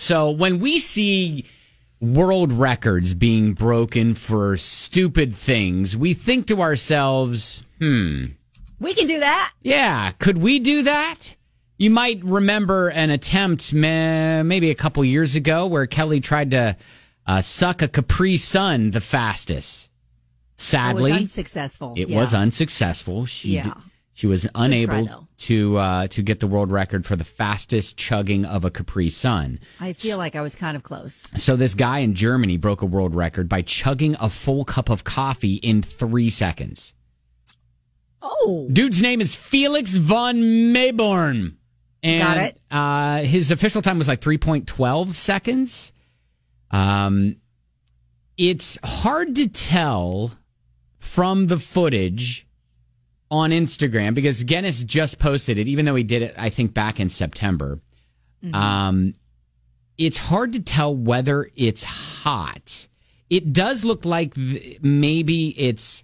So when we see world records being broken for stupid things, we think to ourselves, we can do that. Yeah, could we do that? You might remember an attempt maybe a couple years ago where Kelly tried to suck a Capri Sun the fastest. Sadly, it was unsuccessful. It was unsuccessful. She was unable to get the world record for the fastest chugging of a Capri Sun. I feel like I was kind of close. So this guy in Germany broke a world record by chugging a full cup of coffee in 3 seconds. Oh. Dude's name is Felix von Mayborn. And, Got it. His official time was like 3.12 seconds. It's hard to tell from the footage on Instagram because Guinness just posted it, even though he did it, I think, back in September. Mm-hmm. It's hard to tell whether it's hot. It does look like maybe it's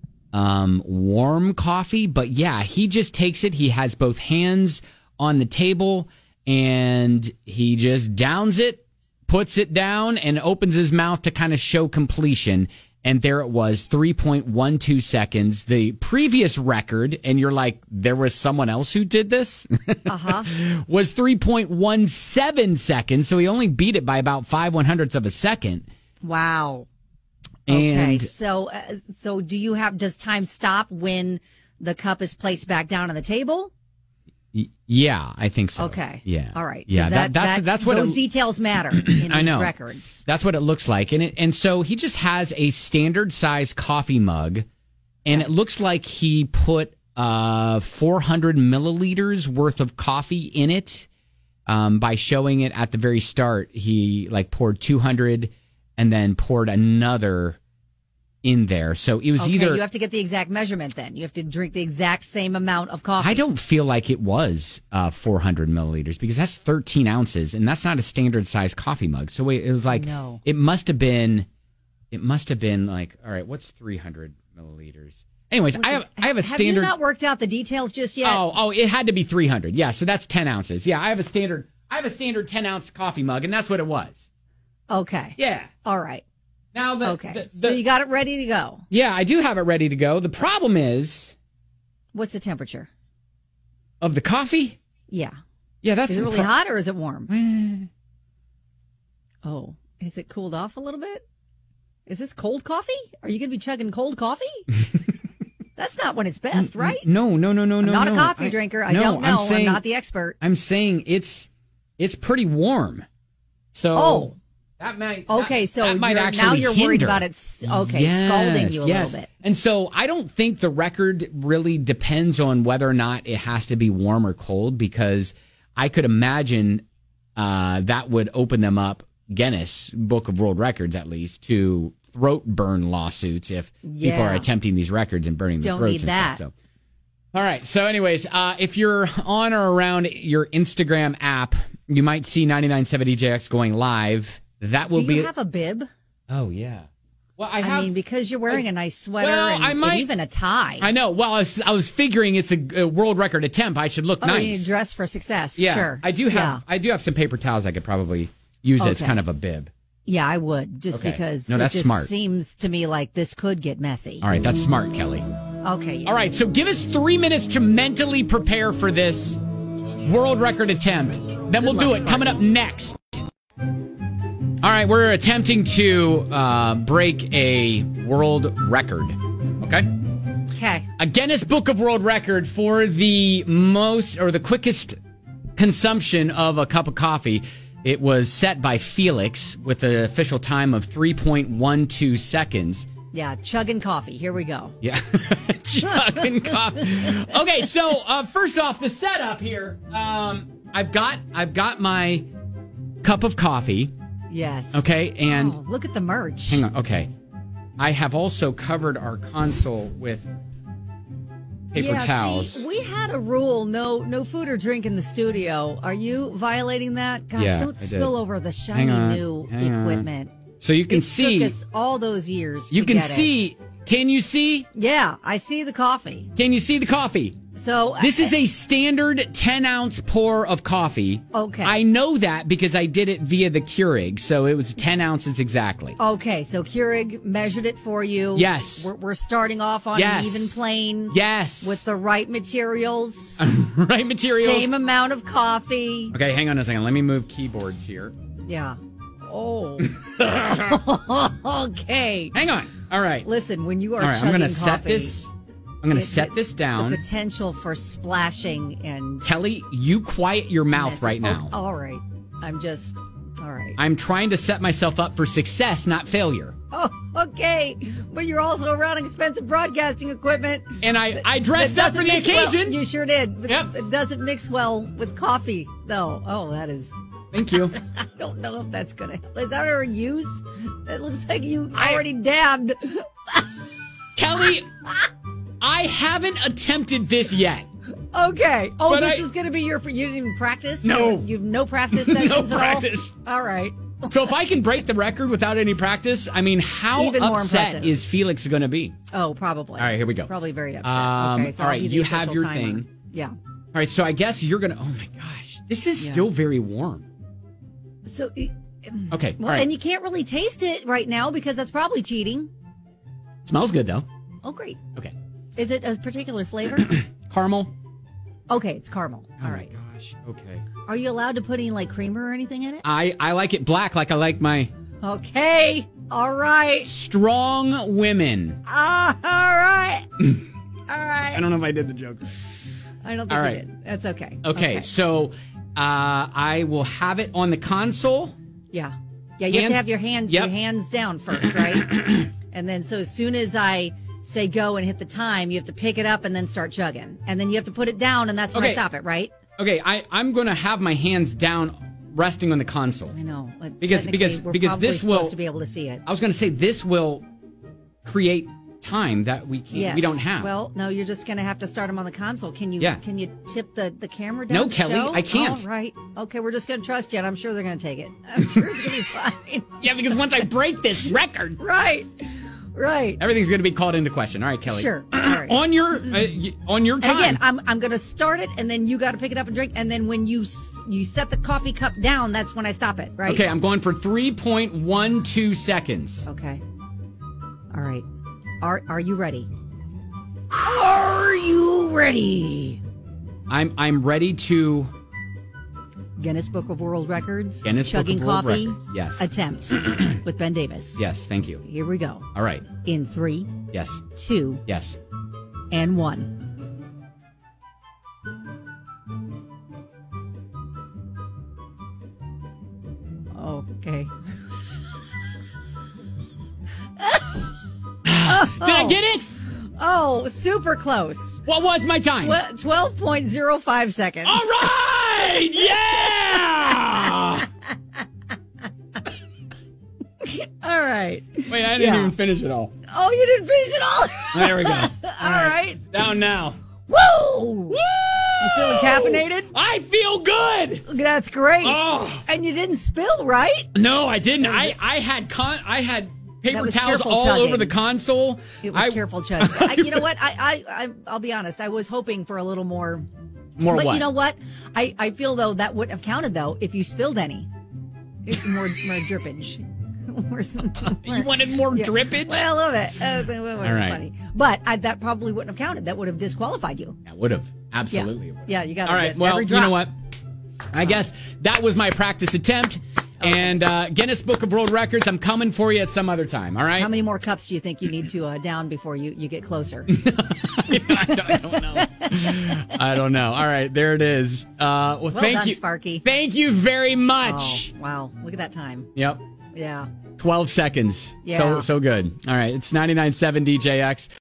warm coffee, but yeah, he just takes it. He has both hands on the table and he just downs it, puts it down, and opens his mouth to kind of show completion. And there it was, 3.12 seconds. The previous record, and you're like, there was someone else who did this? Was 3.17 seconds. So he only beat it by about 5/100ths of a second. Wow. And okay, so does time stop when the cup is placed back down on the table? Yeah, I think so. Okay. Yeah. All right. Yeah, that's what those details matter in these I know. records. That's what it looks like. And so he just has a standard size coffee mug, and it looks like he put 400 milliliters worth of coffee in it. By showing it at the very start, he poured 200 and then poured another in there. So it was either... you have to get the exact measurement then. You have to drink the exact same amount of coffee. I don't feel like it was 400 milliliters because that's 13 ounces and that's not a standard size coffee mug. So it was like, no. It must have been like, all right, what's 300 milliliters? Anyways, I have a standard... Have you not worked out the details just yet? Oh, it had to be 300. Yeah, so that's 10 ounces. Yeah, I have a standard 10 ounce coffee mug and that's what it was. Okay. Yeah. All right. Now so you got it ready to go. Yeah, I do have it ready to go. The problem is, what's the temperature of the coffee? Yeah. Yeah, that's is it really hot or is it warm? Oh, is it cooled off a little bit? Is this cold coffee? Are you going to be chugging cold coffee? That's not when it's best, right? No. I'm not a coffee drinker. I don't know. I'm not the expert. I'm saying it's pretty warm. So that might now you're worried about it. Okay, scalding you a little bit. And so I don't think the record really depends on whether or not it has to be warm or cold because I could imagine that would open them up, Guinness Book of World Records at least, to throat burn lawsuits if people are attempting these records and burning their throats and stuff. So, all right. So anyways, if you're on or around your Instagram app, you might see 99.7 DJX going live. That will be. Do you have a bib? Oh, yeah. Well, I mean, because you're wearing a nice sweater and even a tie. I know. Well, I was figuring it's a world record attempt. I should look nice. You dress for success. Yeah, sure. I do have some paper towels I could probably use as kind of a bib. Yeah, I would, because that's smart. Seems to me like this could get messy. All right, that's smart, Kelly. Okay. Yeah. All right, so give us 3 minutes to mentally prepare for this world record attempt. Then we'll do it. Coming up next. All right, we're attempting to break a world record. Okay? Okay. A Guinness Book of World Record for the most or the quickest consumption of a cup of coffee. It was set by Felix with an official time of 3.12 seconds. Yeah, chugging coffee. Here we go. Yeah, chugging coffee. Okay, so first off, the setup here. I've got my cup of coffee. Yes. Okay, and look at the merch. Hang on. Okay, I have also covered our console with paper towels. See, we had a rule: no food or drink in the studio. Are you violating that? Gosh, don't spill over the shiny new equipment. So you can see. It took us all those years. You can see. Can you see? Yeah, I see the coffee. Can you see the coffee? So This is a standard 10-ounce pour of coffee. Okay. I know that because I did it via the Keurig, so it was 10 ounces exactly. Okay, so Keurig measured it for you. Yes. We're starting off on an even plane. Yes. With the right materials. Right materials. Same amount of coffee. Okay, hang on a second. Let me move keyboards here. Yeah. Oh. Okay. Hang on. All right. Listen, when you are All right, chugging I'm going to coffee, set this. I'm going to set this down. The potential for splashing and Kelly, you quiet your mouth right now. Oh, all right. All right. I'm trying to set myself up for success, not failure. Oh, okay. But you're also around expensive broadcasting equipment. And I dressed up for the occasion. Well. You sure did. But Yep. It doesn't mix well with coffee, though. Oh, that is... Thank you. I don't know if that's going to help. Is that already used? That looks like you already dabbed. Kelly, I haven't attempted this yet. Okay. Oh, But this is going to be you didn't even practice? No. You have no practice sessions No at all? practice. All right. So if I can break the record without any practice, I mean, how Even more upset impressive. is Felix going to be? Oh, probably. All right, here we go. Probably very upset. Okay, so all I'll right, be the you have official your timer. thing. Yeah. All right, so I guess you're going to, oh my gosh, this is still very warm. So, Okay, well, all right. and you can't really taste it right now because that's probably cheating. Smells good, though. Oh, great. Okay. Is it a particular flavor? Caramel. Okay, it's caramel. Oh All my right. gosh, okay. Are you allowed to put any like creamer or anything in it? I like it black like I like my Okay. All right. strong women. All right. All right. I don't know if I did the joke. I don't think All you right. did. That's okay. Okay, so I will have it on the console. Yeah. Yeah, you have to Hands- have your hands Yep. your hands down first, right? And then so as soon as I say go and hit the time, you have to pick it up and then start chugging. And then you have to put it down and that's when I Okay. stop it, right? Okay, I'm going to have my hands down resting on the console. I know. But Because- technically, because- we're because probably this supposed will- to be able to see it. I was going to say this will create time that we Yes. we don't have. Well, no, you're just going to have to start them on the console. Can you Yeah. can you tip the camera down? No, to Kelly, show? I can't. All right. Okay, we're just going to trust you, and I'm sure they're going to take it. I'm sure it's going to be fine. Yeah, because once I break this record, Right. Right. everything's going to be called into question. All right, Kelly. Sure. All right. on your And time. again, I'm going to start it, and then you got to pick it up and drink. And then when you set the coffee cup down, that's when I stop it, right? Okay, I'm going for 3.12 seconds. Okay. All right. Are you ready? Are you ready? I'm ready to Guinness Book of World Records. Guinness Book Chugging of World Coffee. Records. Yes. Attempt with Ben Davis. Yes, thank you. Here we go. All right. In 3, Yes. 2, Yes. and 1. Okay. Did I get it? Oh, super close. What was my time? 12.05 seconds. All right! Yeah! All right. Wait, I didn't Yeah. even finish it all. Oh, you didn't finish it all. There we go. All right. Down now. Woo! Woo! You feeling caffeinated? I feel good. That's great. Oh And you didn't spill, right? no, I didn't. I had paper was towels careful all chugging. over the console. It was careful chugging. You know what? I'll be honest. I was hoping for a little more. More But what? you know what? I feel though that wouldn't have counted though if you spilled any. More drippage. You wanted more drippage? Well, a little bit. All right. Funny. But that probably wouldn't have counted. That would have disqualified you. That would have. Absolutely. would have. Yeah, you got All right. Well, every you drop. know what? I guess that was my practice attempt. And Guinness Book of World Records, I'm coming for you at some other time. All right? How many more cups do you think you need to down before you get closer? I don't know. I don't know. All right, there it is. Well, thank done, you, Sparky. Thank you very much. Oh, wow. Look at that time. Yep, Yeah. 12 seconds. Yeah. So good. All right, it's 99.7 DJX.